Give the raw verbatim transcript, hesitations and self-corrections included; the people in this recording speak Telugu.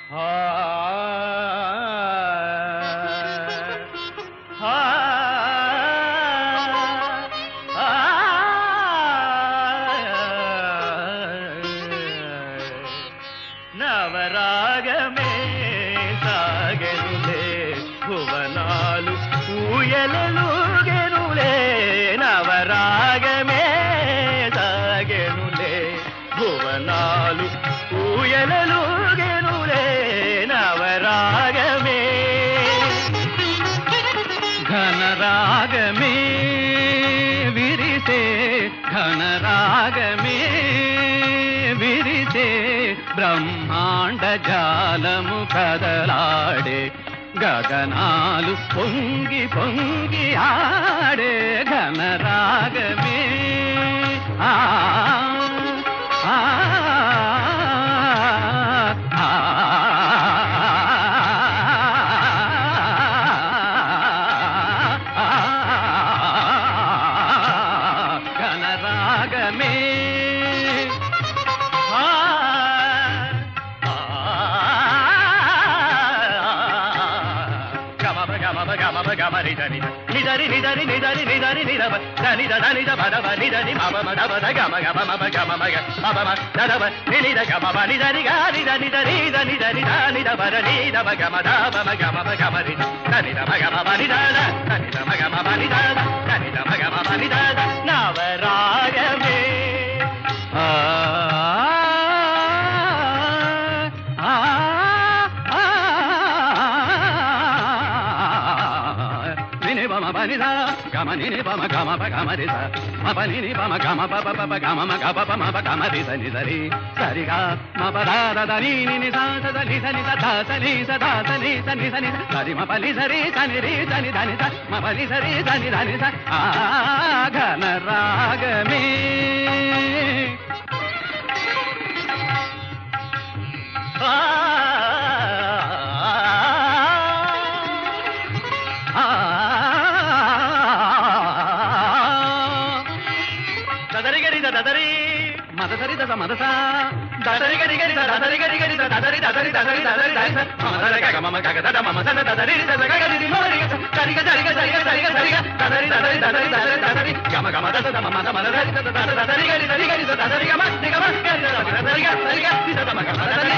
నవరాగమే సాగెనులే భువనాలు ఊయలలుగెనులే నవరాగమే సాగెనులే భువనాలు ఊయలలుగెనులే నవరాగమే ఘనరాగమే విరిసే ఘనరాగమే విరిసే బ్రహ్మాండ జాలము కదలాడే గగనాలు పొంగి పొంగి ఆడే ఘనరాగమే ఆ ఆ ఘనరాగమే నిదరి నిదరి నిదరి నిదరి నిదవ ధనిద ధనిద పదవ నిదని మమ మదవ గమ గమ మమ గమ మగ మమ దదవ నినిద గమ నిదని గాని దని దని దని దని దని దవ నిద మగ మద మమ గమ మగ మరి ధనిద మగ మమ నిదద ధనిద మగ మమ నిదద ధనిద మగ మమ నిదద నవరాగమే ఆ బనిదా గమ నిని బమ గమ ప గమ రిస మ ప నిని బమ గమ ప ప ప గమ మ గ ప ప మ ప గమ రిస ని సరి సరిగా మ ప ద ద ద ని ని ని స స ద ని స ని స ద స ని స ద స ని స ని స ని సరి మ ప ని సరి స ని రి స ని ద ని స మ ప ని సరి స ని ద ని స ఆ ఘన రాగమే దదరి మదసరి దస మదస దదరి గరి గరి దదరి గరి గరి దదరి దదరి దదరి దదరి దదరి మదర గగ మమ గగ దద మమ సద దదరి దద గగ ది మోరి సరిగ సరిగ సరిగ సరిగ సరిగ దదరి దదరి దదరి దదరి దదరి గమ గమ దద మమ మద మద దదరి దదరి గరి దదరి గరి దదరి గమ ది గమ గరి దదరి గ సరిగ ది దద మగ దదరి